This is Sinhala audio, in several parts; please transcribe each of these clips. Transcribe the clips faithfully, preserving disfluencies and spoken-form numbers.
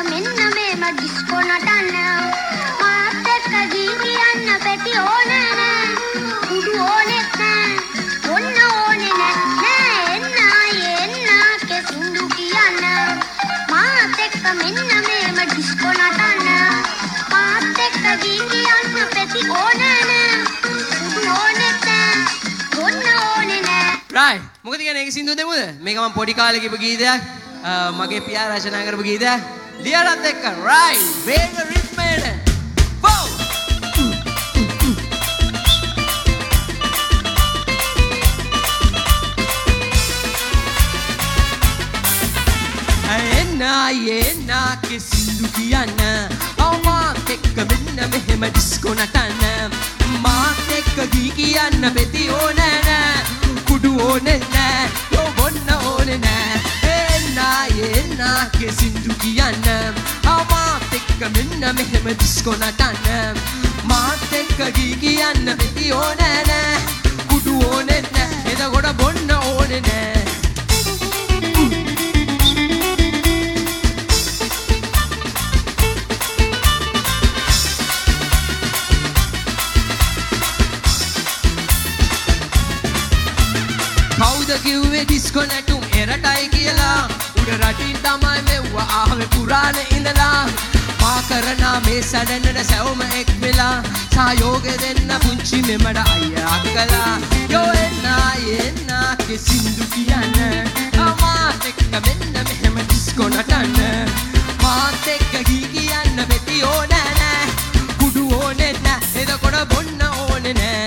මෙන්න මේම ඩිස්කෝ නටන්න මාත් එක්ක ගී කියන්න පෙටි ඕනේ නෑ කුඩු ඕනෙත් නෑ ඔන්න ඕනේ නෑ එන්න ආයේ එන්න කෙසින්දු කියන්න මාත් එක්ක මෙන්න මේම ඩිස්කෝ නටන්න මාත් එක්ක ගී කියන්න පෙටි ඕනේ නෑ කුඩු ඕනෙත් නෑ ඔන්න ඕනේ නෑ right මොකද කියන්නේ ඒක සින්දුව දෙමුද මේක මම පොඩි කාලේ කිව්ව ගීතයක් මගේ පියා රචනා කරපු ගීතයක් ලියලත් එක්ක right වේග රිද්මේට wow එන්න එන්න කිසිදු කියන්න මාත් එක්ක මෙන්න මෙහෙම ඩිස්කෝ නටන්න මාත් එක්ක ගී කියන්න පෙති ඕනේ නෑ කුඩු ඕනේ නෑ යෝ බොන්න ඕනේ නෑ එන්න එන්න කිසිදු කියන්න මාත් එක්ක මෙන්න මෙහෙම ඩිස්කෝ නටන්න මාත් එක්ක ගී කියන්න පෙති ඕනේ නෑ කුඩු ඕනේ නෑ එතකොට බොන්න ඕනේ නෑ කවුද කිව්වේ ඩිස්කෝ නැටුම් එරටයි කියලා උඩ රටින් තමයි මෙව්ව ආවේ පුරාණ ඉඳලා මා කරන මේ සැඩෙන්නට සැවොම එක් වෙලා සහයෝගය දෙන්න පුංචි මෙමඩ අයියා අක්කලා යෝ එන්න එන්න කිසින්දු කියන්න මාත් එක්ක මෙන්න මෙහෙම ඩිස්කෝ නටන්න මාත් එක්ක ගී කියන්න පෙති ඕනේ නෑ කුඩු ඕනේ නෑ එතකොට බොන්න ඕනේ නෑ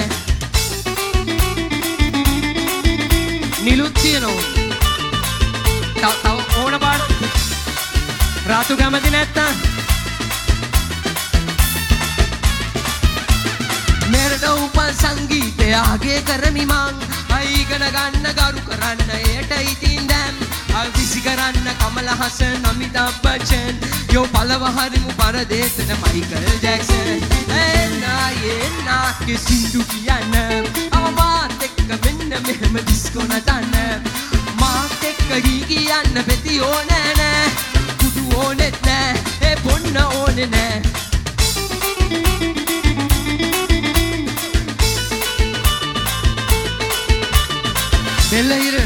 නිලුත් තියෙනවා තව තව ඕන පාඩ රාතු කැමති නැත්තම් මෙරට උපන් සංගීතය අගය කරමි මං අයිගන ගන්න ගරු කරන්න එයට ඉතින් දැම් අවිසි කරන්න කමල හසන් අමිතාබ් බච්චන් යෝ පළව හරිමු පරදේශන මයිකල් ජැක්සන් එන්න එන්න කිසිදු කියන්න මාත් එක්ක මෙන්න මෙහෙම ඩිස්කෝ නටන්න මාත් එක්ක ගී කියන්න පෙති ඕනේ නෑ කුඩු ඕනෙත් නෑ ඒ බොන්න ඕනේ නෑ දෙල්ලහිර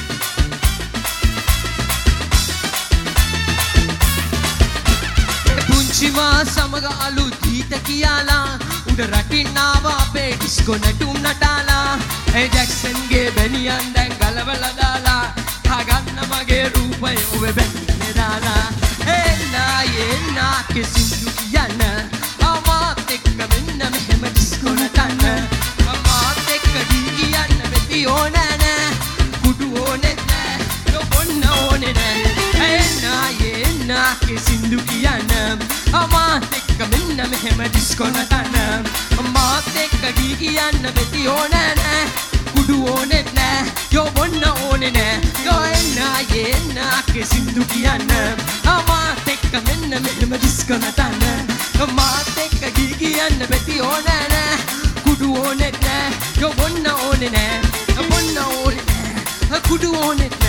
පුංචිමා සමග අලුත් ගීත කියාලා උඩ රටින් ආවා අපේ ඩිස්කෝ නැටුම් නටාලා ඒ ජැක්සන්ගේ බැනියන් දැන් ගලවලා දාලා හගන්න මගේ රූපය ඔබ බැන්නේ දාලා එන්න එන්න කිසිදු කියන්න මාත් එක්ක මෙන්න මෙහෙම ඩිස්කෝ නටන්න මාත් එක්ක ගී කියන්න වෙති ඕනේ නෑ කුඩු ඕනේ නෑ යෝ බොන්න ඕනේ නෑ එන්න එන්න කිසිදු කියන්න මාත් එක්ක මෙන්න මෙහෙම ඩිස්කෝ නටන්න මාත් එක්ක ගී කියන්න වෙති ඕනේ නෑ කුඩු ඕනෙත් නෑ යෝ බොන්න ඕනේ නෑ යෝ එන්න එන්න කිසිදු කියන්න මාත් එක්ක මෙන්න මෙහෙම ඩිස්කෝ නටන්න මාත් එක්ක ගී කියන්න වෙති ඕනේ නෑ කුඩු ඕනෙත් නෑ යෝ බොන්න ඕනේ නෑ බොන්න ඕනේ නෑ කුඩු ඕනෙත්